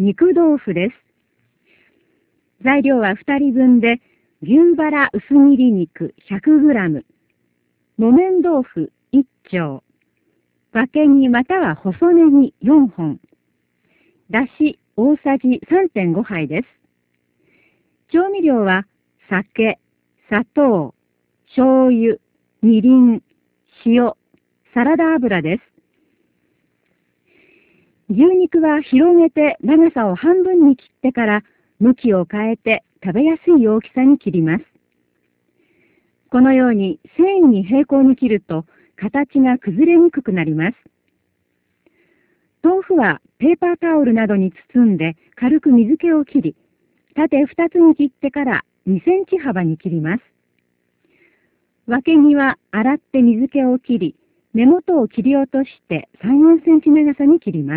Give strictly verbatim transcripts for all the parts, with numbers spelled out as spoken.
肉豆腐です。材料はふたりぶんで、牛バラ薄切り肉 ひゃくグラム、木綿豆腐いっ丁、分け煮または細ネギよんほん、だし大さじ さんてんご 杯です。調味料は酒、砂糖、醤油、みりん、塩、サラダ油です。牛肉は広げて長さを半分に切ってから向きを変えて食べやすい大きさに切ります。このように繊維に平行に切ると形が崩れにくくなります。豆腐はペーパータオルなどに包んで軽く水気を切り、縦ふたつに切ってからにセンチ幅に切ります。分け煮は洗って水気を切り、根元を切り落としてさん、よんセンチ長さに切ります。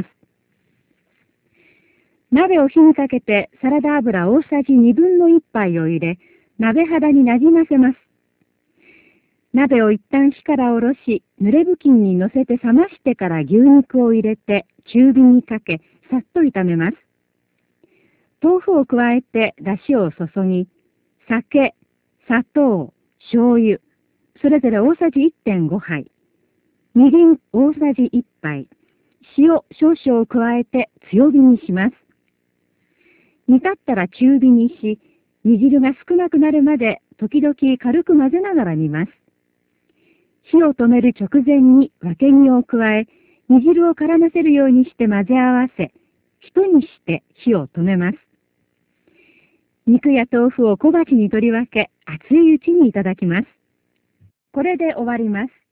鍋を火にかけてサラダ油大さじにぶんのいっぱいを入れ、鍋肌になじませます。鍋を一旦火から下ろし、濡れ布巾に乗せて冷ましてから牛肉を入れて中火にかけ、さっと炒めます。豆腐を加えて出汁を注ぎ、酒、砂糖、醤油、それぞれ大さじ いってんご 杯、みりん大さじいっぱい、塩少々を加えて強火にします。煮立ったら中火にし、煮汁が少なくなるまで時々軽く混ぜながら煮ます。火を止める直前に分け煮を加え、煮汁を絡ませるようにして混ぜ合わせ、一煮して火を止めます。肉や豆腐を小鉢に取り分け、熱いうちにいただきます。これで終わります。